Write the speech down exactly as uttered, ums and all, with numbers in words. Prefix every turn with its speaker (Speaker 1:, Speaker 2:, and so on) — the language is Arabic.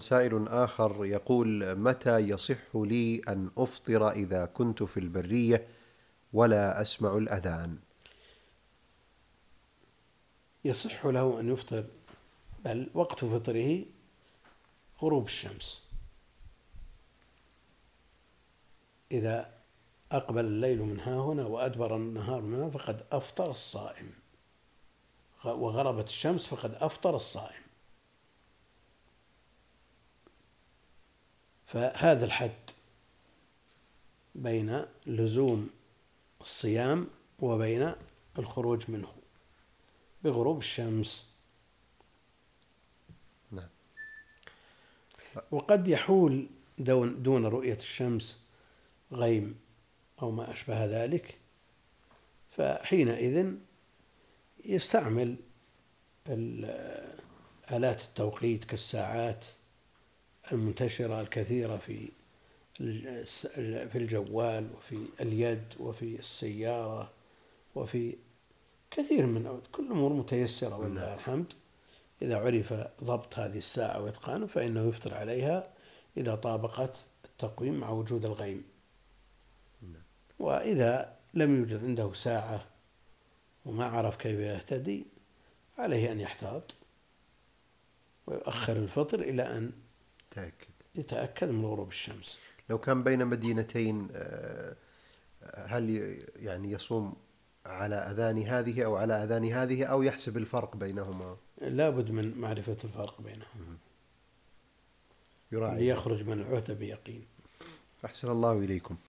Speaker 1: سائل آخر يقول: متى يصح لي أن أفطر إذا كنت في البرية ولا أسمع الأذان؟
Speaker 2: يصح له أن يفطر، بل وقت فطره غروب الشمس. إذا أقبل الليل من ها هنا وأدبر النهار من هنا فقد أفطر الصائم، وغربت الشمس فقد أفطر الصائم. فهذا الحد بين لزوم الصيام وبين الخروج منه بغروب الشمس.
Speaker 1: نعم.
Speaker 2: وقد يحول دون, دون رؤية الشمس غيم أو ما أشبه ذلك، فحينئذ يستعمل آلات التوقيت كالساعات المنتشرة الكثيرة في في الجوال وفي اليد وفي السيارة وفي كثير من كل الأمور متيسرة ولله الحمد. إذا عرف ضبط هذه الساعة وإتقانه فإنه يفطر عليها إذا طابقت التقويم مع وجود الغيم. وإذا لم يوجد عنده ساعة وما عرف كيف يهتدي عليه أن يحتاط ويؤخر الفطر إلى أن
Speaker 1: تأكد.
Speaker 2: يتأكد من غروب الشمس.
Speaker 1: لو كان بين مدينتين هل يعني يصوم على أذان هذه أو على أذان هذه أو يحسب الفرق بينهما؟
Speaker 2: لا بد من معرفة الفرق بينهم
Speaker 1: يراعي
Speaker 2: ليخرج من العهدة بيقين.
Speaker 1: أحسن الله إليكم.